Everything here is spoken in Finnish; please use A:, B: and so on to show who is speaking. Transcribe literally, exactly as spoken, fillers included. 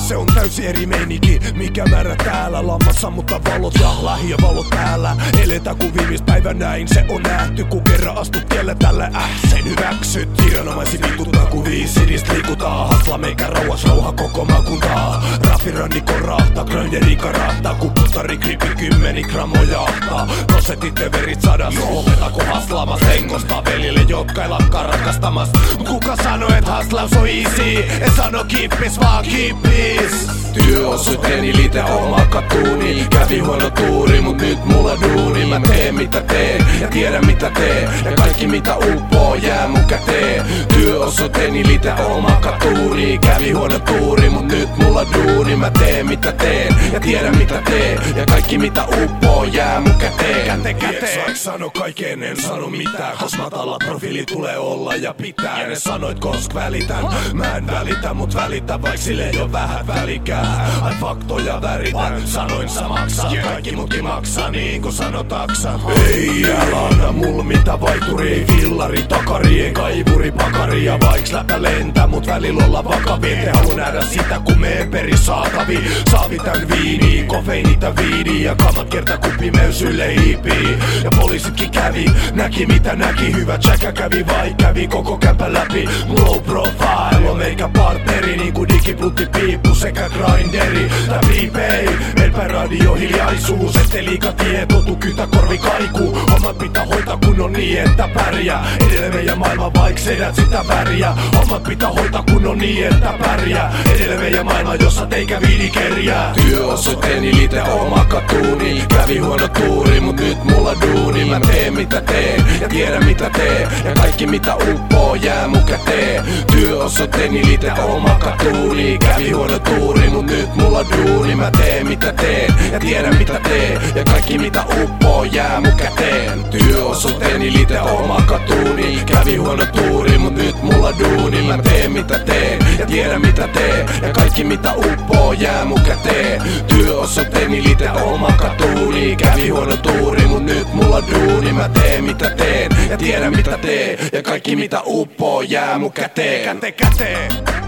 A: Se on täysin eri meininki, mikä määrä täällä. Lammas sammuttaa valot ja lähiövalot täällä. Eletä kun viimeis päivä näin se on nähty. Kun kerran astut tielle tällä äh, sen hyväksyt. Viranomaisi vituttaa kun viisi niistä liikutaan. Hasla meikä rauhas rauha koko maakuntaa. Rappirannikon rahta, grönderi karahtaa. Kun puttari kripi kymmeni grammoja ahtaa. Prosentit ja verit sadas, lopetako haslaamas hengosta velille, jotka ei lakkaa rakastamas. Kuka sanoi et haslaus on easy? En sano kippis vaan kippis.
B: Työosuuteni liitä oma katuuni. Kävi huono tuuri, mut nyt mulla duuni. Mä teen mitä teen ja tiedän mitä teen. Ja kaikki mitä uppoo jää mun käteen. Työosuuteni liitä oma katuuni. Kävi huono tuuri, mut nyt mulla duuni. Mä teen mitä teen ja tiedän mitä teen. Ja kaikki mitä uppoo jää mun käteen.
A: Käte käteen. Sano kaiken, en sano mitään. Kos matala profiili tulee olla ja pitää. Ja ne sanoit kosk välitän. Mä en välitä, mut välitä vaik sille jo vähän välikää. Ai faktoja väritän, sanoin sä maksat. Kaikki mutkin maksaa niin kun sanot taksat. Ei älä anna mul mitä vaituri. Fillari, takari, kaivuri, pakari. Ja vaiks läpä lentää, mut välillä olla vakavia. Te haluun nähdä sitä kun mee peri saatavi. Saavi tän viini, kofeinita viini. Ja kamat kerta kun pimeys ylle hiipii. Ja poliisitkin kävi, näki mitä näki. Hyvä tsäkä kävi vai kävi koko kämpän läpi. Low profile on meikä partneri. Niinku digiplutti piippu sekä grinderi. Tää prepay, melpä radio hiljaisuus. Ette liika tieto, tu kytä korvi kaikuu. Hommat pitää hoitaa kun on niin että pärjää. Edelle meidän maailma vaik sedät sitä väriä. Hommat pitää hoitaa kun on niin että pärjää. Edelle meidän maailma jossa teikä viini kerjää.
B: Työosoitteeni liitä oma katuuni. Kävi huono tuuri, mut nyt mulla duuni. Mä teen mitä teen ja tiedän mitä teen. Ja kaikki mitä uppoo jää mun käteen. Työosoitteeni liitä oma katuuni. Kävi huono tuuri, mut nyt mulla duuni. Mä teen mitä teen ja tiedän mitä teen. Ja kaikki mitä uppoo jää mun käteen. Työosoitteeni liitä oma katuuni. Kävi huono tuuri, mut nyt mulla duuni. Mä teen mitä teen ja tiedän mitä teen. Ja kaikki mitä uppoo jää mun käteen. Työosoitteeni liitä oma katuuni. Kävi huono tuuri, mut nyt mulla duuni. Mä teen mitä teen ja tiedän mitä teen. Ja kaikki mitä uppoo jää mun käteen.
A: Käte käteen.